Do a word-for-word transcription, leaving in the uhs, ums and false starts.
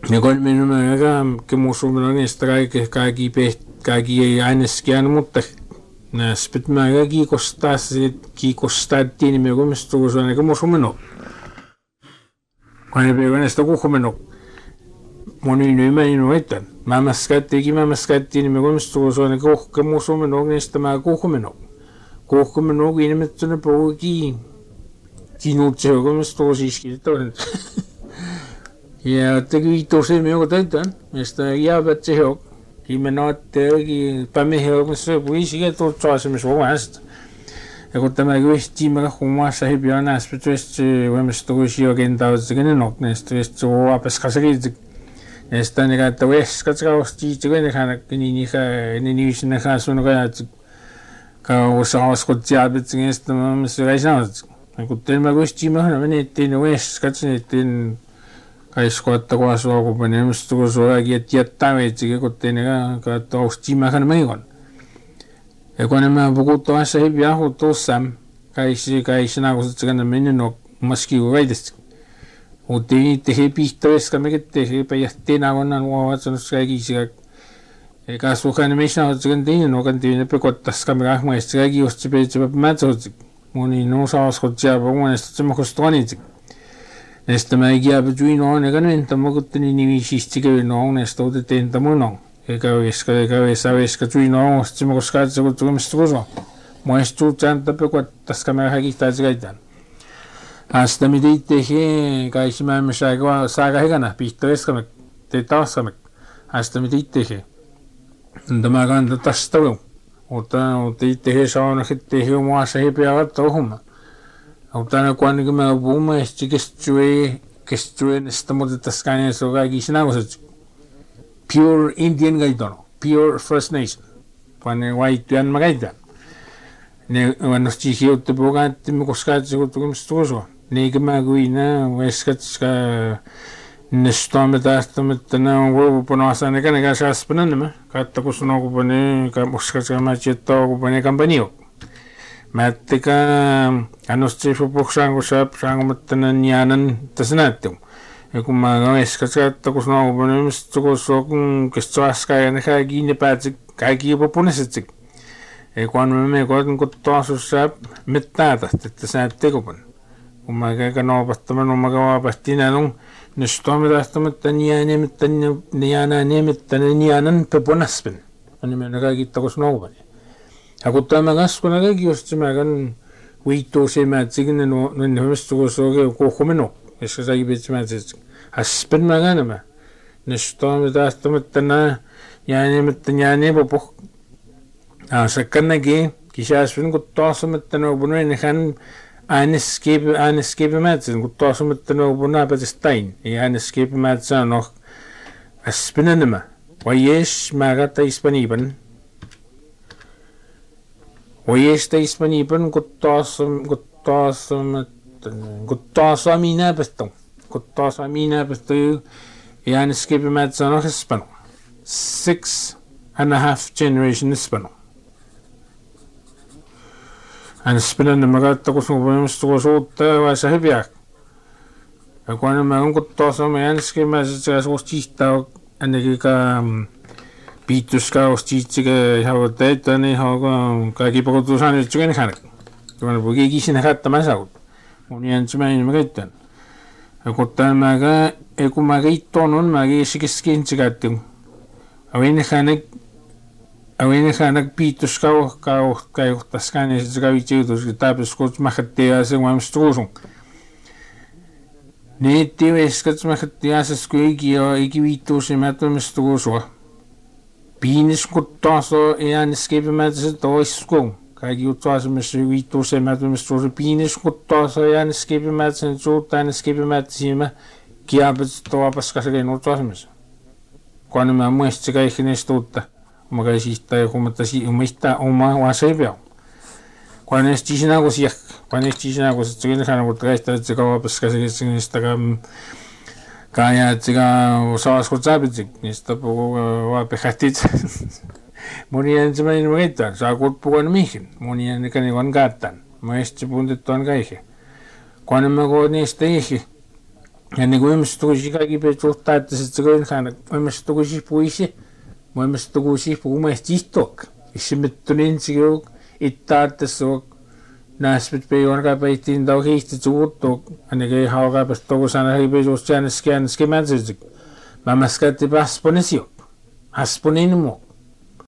ne kon minumaga ke musumlan estrai ke kagi pe kagi aineskian mutta na spitmaga ki kostas ki kostatti me gomestu so ne musumno kon be kon esto kuhumeno moni nyma inuetan mama skatti ki mama skatti me gomestu so ne ke musumno nesta ma kuhumeno kuhumeno ki nemetne poki ki nutse gomestu siski torrent. Ja tegi tosi me otetaan, mistä jäävät se hok. Kimme naattegi pämme helmassa puisiga tutsaasemme suomasta. Ja kun tämä kysti me huomassa hipiä näspetys voimista kuisio kentautsegen nok näistä vist so apeskaserit. Näistä ne kautta veskatsausti tgen kana kini ni ni sinne kasun rajat. Ka osaas kutjabit näistä mä reisnaat. Kun tämä kysti me on menettiin veskatsin kaiskotta kohdassa alkupäin mistä kun se oli että jättää itsekin kun tein ka tausti mähän meikon. Ja kun mä puhuttu asiaa hipiä huutussa kaisi kaisi nagu sitten meni no maski uudesti. Mutta ei he pihtois ka mikä te he päihti nagu on nuovat sen kaikki eikä suhane missä on sitten tein no kan tein pekottas ka mikä muista kaikki just se peitsi mätsot. Moni no saas kutsia puhuneesta se mukastuanit. Näistä mä ei jää juin on eikä nyt tämä kun niin niin siisti käy on näistä otetaan tämä on eikä viska eikä viska viska juin on se mä koska se kun tulee mistruso muistu tanta pekottas ka mikä kaikki taas käytän. Hasta me teitte he kai se mä missä aikaa saaga hegana pihtoista me te taas me hasta me teitte he. Tämä kanta tästä on. Mutta teitte he sauna hitte he muassa he piavat tohuma. Mutta kun kun mä puhumme että kestui kestui näistä mutta tässä kai se kaikki sinä olet pure Indian gaidano pure First Nation. Kun white and magaita. Ne on stihi utte puhutaan me koska se kun tulee stuoso. Ne mä kuina veskatska Nestame tästä mutta ne on voivu punaisa ne kenen kanssa aspenanne katta kun sanoo kun ne kamuskatska mä jetto kun ne kampanjo. Mättika annosti fupuksaan kun saa saanko mutta ne nianan tässä näyttää. Ja kun mä veskatska kun sanoo kun ne mistä kun se on kestoaska ja ne kaikki ne päätsi kaikki jopa punaiset. Ja kun me me koetan kun taas saa mitään että se näyttää kun kun mä käyn noopattamaan on mä kaapastin on Nestame tästä mutta niane mutta niana ne mutta nianan peponaspen. Ani me kaikki takos nouvani. Ja kun tämä kasku näki just se mä kan viitto se mä tsikin no no ne mistä kun se on kohomeno. Eska sai bitsi mä tsit. Aspen mä kan mä. Nestame tästä mutta na niane mutta niane popo. Ah se kan näki kisaspen kun taas mutta no bunen hän Ainescape ainescape mätsen kun taas on että no bunaa pätestain ja ainescape mätsen no aspinanema vayes magata ispaniban vayes ta ispaniban kun taas kun taas kun taas amina peston kun taas amina peston ja ainescape mätsen no hispano six and a half generation hispano. Hän spinnan nämä kautta kun sun voimista kun suutta vai se hyviä. Ja kun nämä on kun tuossa me ensikin se suostihtaa ainakin ka piittuska ostiitsika ihan teitä niin haa kaikki pakotusaan nyt sen hän. Kun voi kiisin hattaa saut. Mun ensimmäinen mä käytän. Ja kun tämä ka ei kun mä keittoon on mä kiisikiskin sikättiin. Avin hänen Awin hanak pitus kau kau kau taskan se kau itu tapos ko makhatia se wam strusung. Ne tiwes kat makhatia se skuigi o ikivitu se matum struso. Pinis kuttaso ean escape mat se toiskung. Kai jutwas me se vitu se matum struso pinis kuttaso ean escape mat se jutan escape mat sima kiabet to paskasake no tosmes. Kun mä muistin kaikki ne stutta. Mä käisin tai huomattaisin omista omaa vaseipia. Kun ne stisin ako siak, kun ne stisin ako se tuli hän kun käistä että se kaupas käsi sinistä kam kaya että saas kun sabit niistä puhuu vapehtit. Moni ensimmäinen meittää, saa kulppuun mihin. Moni ensimmäinen on kattan. Mä estin puntit tuon kaikki. Kun mä koin niistä eihin. ja niin kuin ihmistukuisi kaikki pesuuttaa, että se on ihan ihmistukuisi puisi, mä ihmistukuisi puhumeista ihtoak. Isimettu niin siu ittaa, että se on näspit pejuan kai peittiin tau hiihti suuttu, ainakin ei haukaa päästä toku sana hei pesuus jäänyt skään skemänsyysik. Mä mäskätti pasponisio, hasponin muu.